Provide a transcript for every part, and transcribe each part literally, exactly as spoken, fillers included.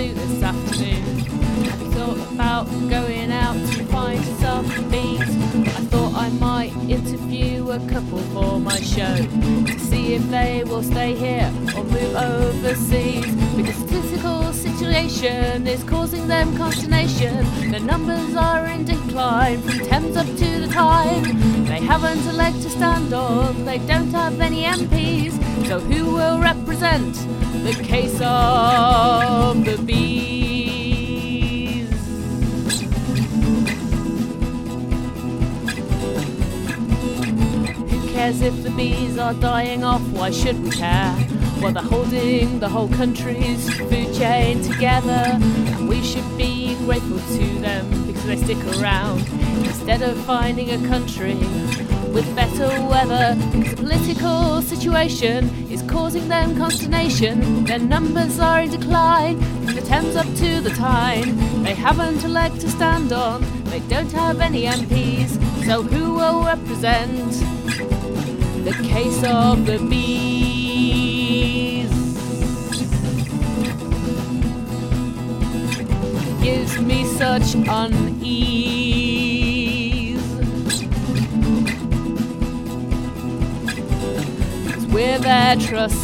do this afternoon. Have you thought about going out to find some bees? I thought I might interview a couple for my show to see if they will stay here or move overseas. Because the political situation is causing them consternation. The numbers are in decline from Thames up to the Tyne. They haven't a leg to stand on, they don't have any M Ps. So who will represent the case of the bees? Who cares if the bees are dying off? Why should we care? Well, they're holding the whole country's food chain together, and we should be grateful to them because they stick around instead of finding a country with better weather. Because the political situation is causing them consternation. Their numbers are in decline from the Thames up to the Tyne. They haven't a leg to stand on, they don't have any M Ps. So who will represent the case of the bees? Gives me such unease. Cause we're their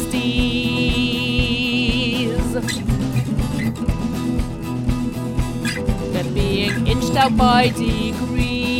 trustees. They're being inched out by degrees.